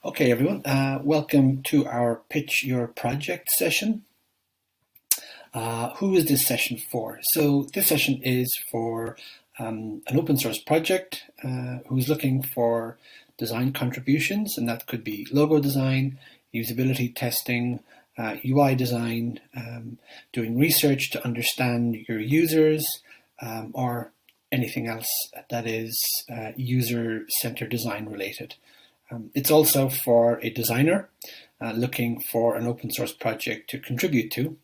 Okay, everyone, welcome to our Pitch Your Project session. Who is this session for? So this session is for an open source project who's looking for design contributions, and that could be logo design, usability testing, UI design, doing research to understand your users, or anything else that is user-centered design related. It's also for a designer looking for an open source project to contribute to,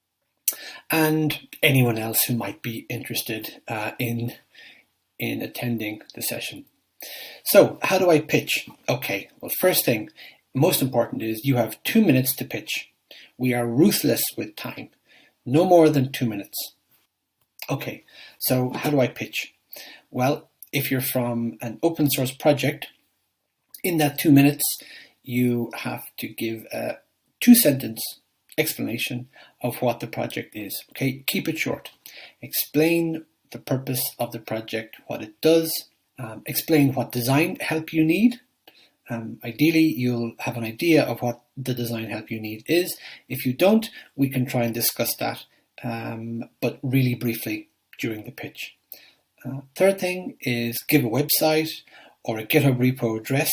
and anyone else who might be interested in attending the session. So how do I pitch? Okay, well, first thing, most important is you have 2 minutes to pitch. We are ruthless with time, no more than 2 minutes. Okay, so how do I pitch? Well, if you're from an open source project, in that 2 minutes, you have to give a 2-sentence explanation of what the project is. Okay, keep it short. Explain the purpose of the project, what it does. Explain what design help you need. Ideally, you'll have an idea of what the design help you need is. If you don't, we can try and discuss that, but really briefly during the pitch. Third thing is give a website or a GitHub repo address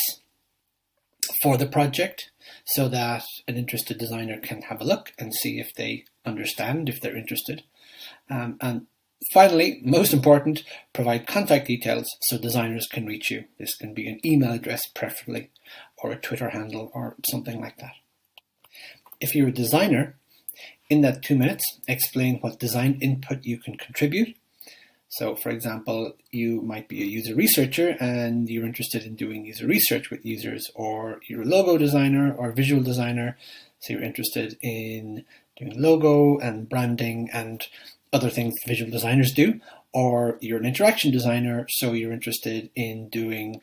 for the project so that an interested designer can have a look and see if they understand, if they're interested. And finally, most important, provide contact details so designers can reach you. This can be an email address preferably, or a Twitter handle or something like that. If you're a designer, in that 2 minutes, explain what design input you can contribute. So, for example, you might be a user researcher and you're interested in doing user research with users, or you're a logo designer or visual designer, so you're interested in doing logo and branding and other things visual designers do, or you're an interaction designer, so you're interested in doing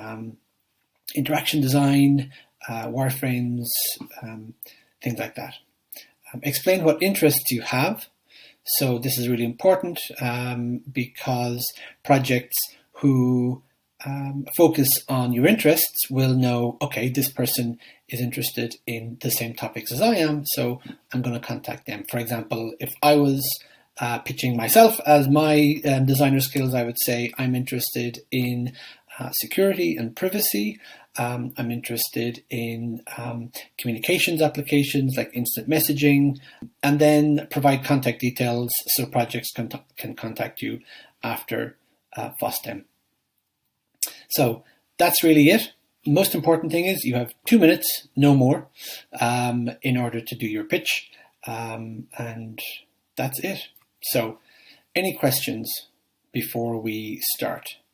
interaction design, wireframes, things like that. Explain what interests you have. So this is really important because projects who focus on your interests will know, okay, this person is interested in the same topics as I am, so I'm going to contact them. For example, if I was pitching myself as my designer skills, I would say I'm interested in security and privacy. I'm interested in communications applications like instant messaging, and then provide contact details so projects can contact you after FOSDEM. So that's really it. Most important thing is you have 2 minutes, no more, in order to do your pitch, and that's it. So any questions before we start?